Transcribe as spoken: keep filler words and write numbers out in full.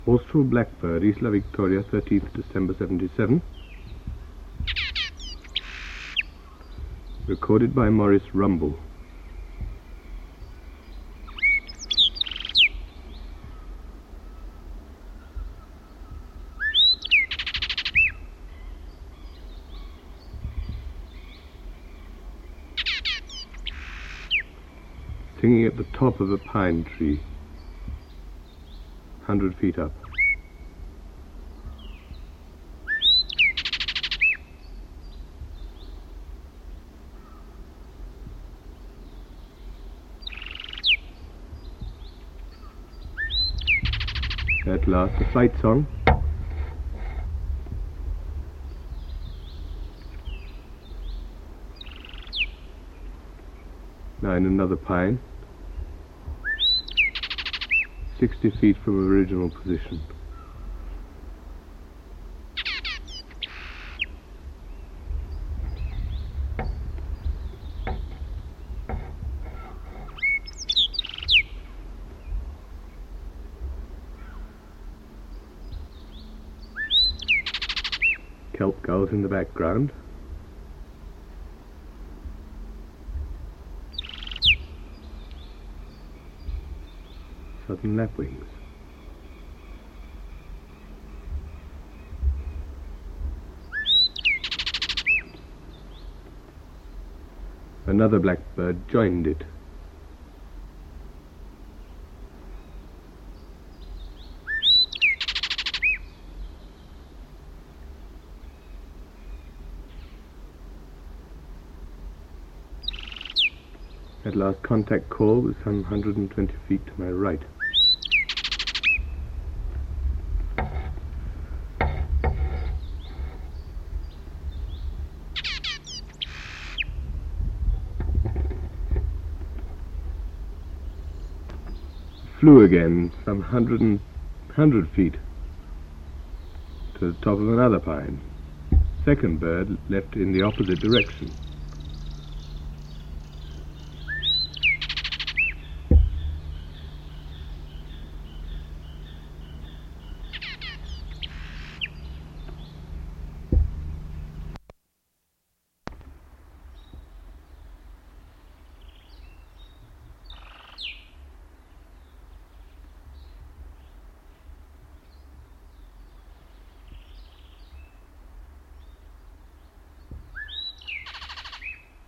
Austral Blackbird, Isla Victoria, thirteenth December seventy-seven. Recorded by Maurice Rumble. Singing at the top of a pine tree, hundred feet up. At last, a flight song. Now in another pine, sixty feet from original position. Kelp gulls in the background. Southern lapwings. Another blackbird joined it. At last, contact call was some one hundred twenty feet to my right. Flew again some one hundred, one hundred feet to the top of another pine. Second bird left in the opposite direction.